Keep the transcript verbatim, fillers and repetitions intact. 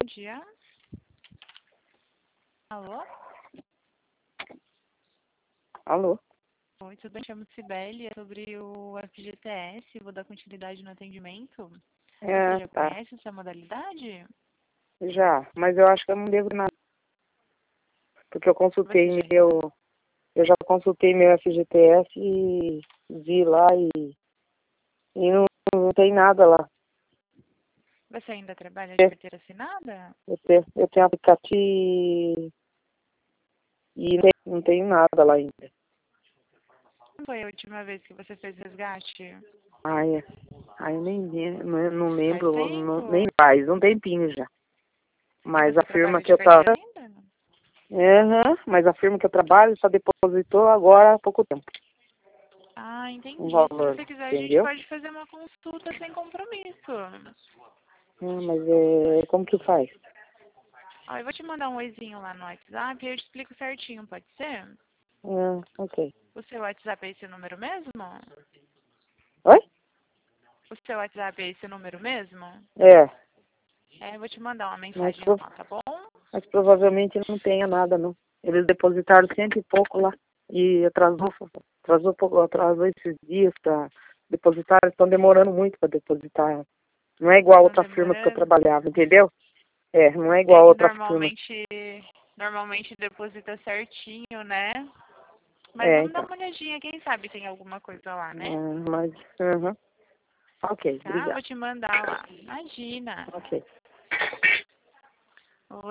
dia. Alô? Alô? Oi, tudo bem? Chamo Cibele, é sobre o F G T S, vou dar continuidade no atendimento. Você É, já tá. conhece essa modalidade? Já, mas eu acho que eu não devo nada. Porque eu consultei Você já... meu. Eu já consultei meu F G T S e vi lá e, e não, não tem nada lá. Você ainda trabalha de carteira assinada? Eu tenho, eu tenho aplicativo e não tem, não tem nada lá ainda. Quando foi a última vez que você fez resgate? Ai, é. Ai, eu nem, não, não Faz lembro, não, nem tempo? faz, um tempinho já. E Mas você a firma trabalha que de eu tava. carteira ainda? Uhum, mas a firma que eu trabalho só depositou agora há pouco tempo. Ah, Um entendi. Se valor, você quiser, a gente entendeu? pode fazer uma consulta sem compromisso. Ah, mas é, como que faz? Ó, eu vou te mandar um oizinho lá no WhatsApp e eu te explico certinho, pode ser? Ah, ok. O seu WhatsApp é esse número mesmo? Oi? O seu WhatsApp é esse número mesmo? É, É, eu vou te mandar uma mas, mensagem pro- lá, tá bom? mas provavelmente não tenha nada, não. Eles depositaram cento e pouco lá. E atrasou, atrasou, pouco- atrasou esses dias pra depositar. Estão demorando muito para depositar. Não é igual a Estão outra firma que eu demorando. trabalhava, entendeu? É, não é igual É a que outra firma. normalmente, normalmente deposita certinho, né? Mas É, vamos dar então. uma olhadinha, quem sabe tem alguma coisa lá, né? Ah, mas, aham. Ok, Tá? Eu obrigada. vou te mandar lá. Imagina. Ok.